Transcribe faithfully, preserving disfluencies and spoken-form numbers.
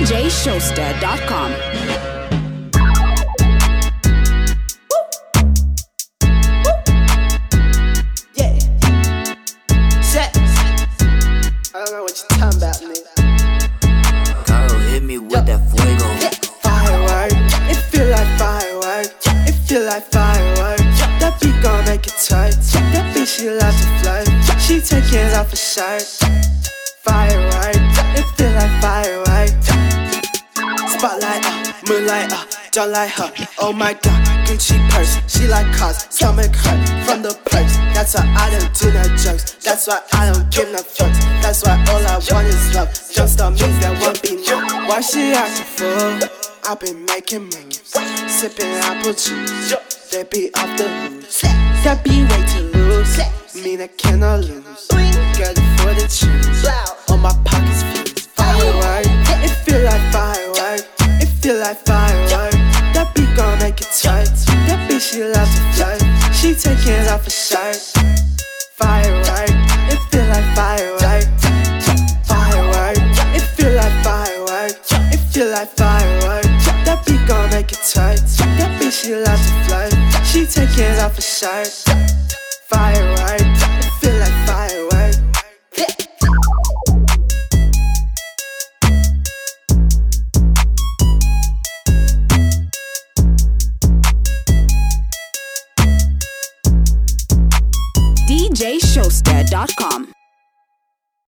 D J Showster dot com. Yeah. Set. I don't know what you're talking about, nigga. Carl hit me with Yo. that fuego. Yeah. Firework. It feel like firework. It feel like firework. That beat gon' make it tight. That bitch, she loves to flirt. She taking off her shirt. Firework. It feel like firework. Spotlight, uh, moonlight, uh, don't like her. Oh my god, Gucci purse. She like cars, stomach hurt from the purse. That's why I don't do no jokes. That's why I don't give no fucks. That's why all I want is love. Just on me, there won't be no. Why she acting fool? I've been making moves, sipping apple juice. They be off the hoods. That be way too loose. Mean I cannot lose. Girl, you for the choose. All my pockets fused. Firework. It feel like firework. It feel like firework. That beat gon' make it tight. That bitch, she loves to flirt. She taking off her shirt. Firework. It feel like firework. Firework. It feel like firework. It feel like firework. That beat gon' make it tight. That bitch, she loves to flirt. She taking off her shirt. Firework. It feel like firework. D J Showster dot com.